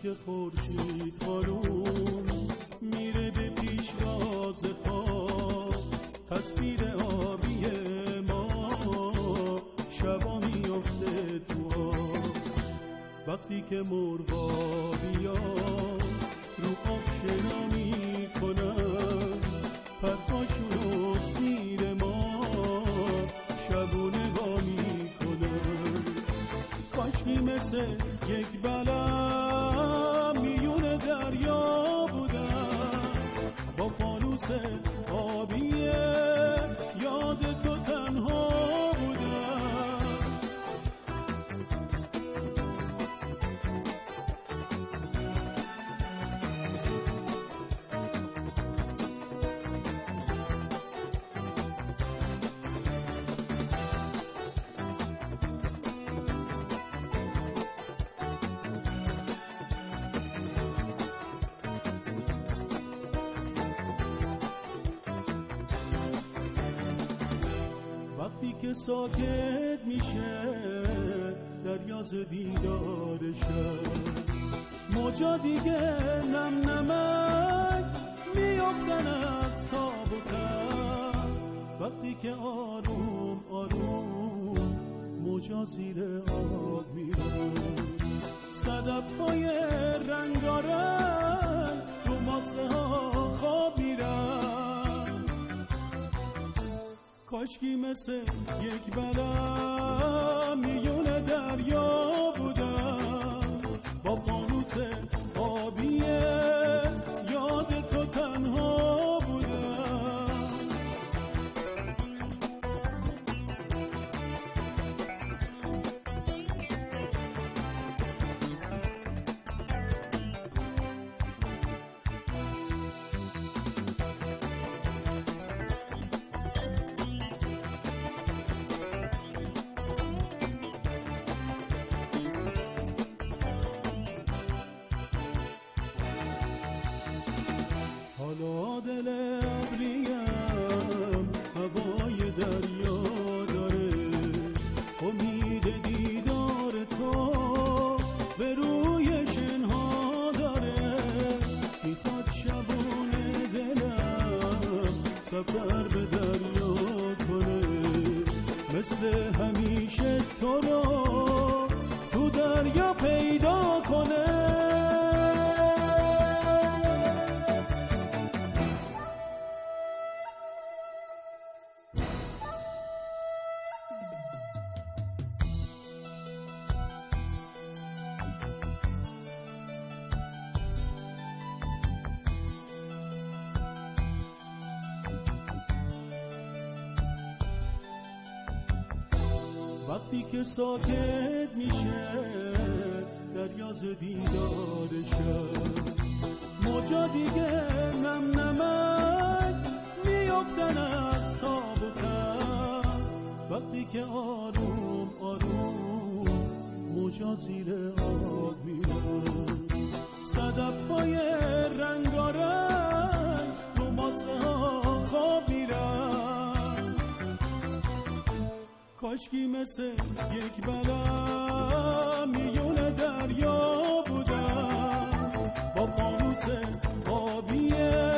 که خورشید خانوم میره به پیش راز خواب، تصویر آبی ما شبا میفته تو آب. وقتی که مرغا بیان رو آب شنا میکنن، پرهاشونو زیر ما شبو نگاه میکنن. کاشکی مثل یک بلم میون دریا بودن، با فانوس آبیه یاد تو تنها بودن. وقتی که ساکت میشه دریا ز دیدارشه، موجا دیگه نم نمک میافتن از تاب و تب. وقتی که آروم آروم موجا زیر آب میرن، صدف‌های رنگارنگ رو ماسه ها خواب میرن. کاشکی مثل یک بلم میون دریا بودم، با فانوس آبیه یاد تو تنها بودم. حالا دل ابریم هوای دریا داره، امید دیدار تو به روی شنها داره. میخواد شبونه دلم سفر به دریا کنه، مثل همیشه تو رو تو دریا پیدا کنه. وقتی که ساکت میشه دریا ز دیدارشه، موجا دیگه نم نمک میافتن از تاب و تب. وقتی که آروم آروم موجا زیر آب میرن، صدف‌های رنگارنگ رو ماسه ها خواب میرن. کاشکی مثل یک بلم میون دریا بودم، با فانوس آبیه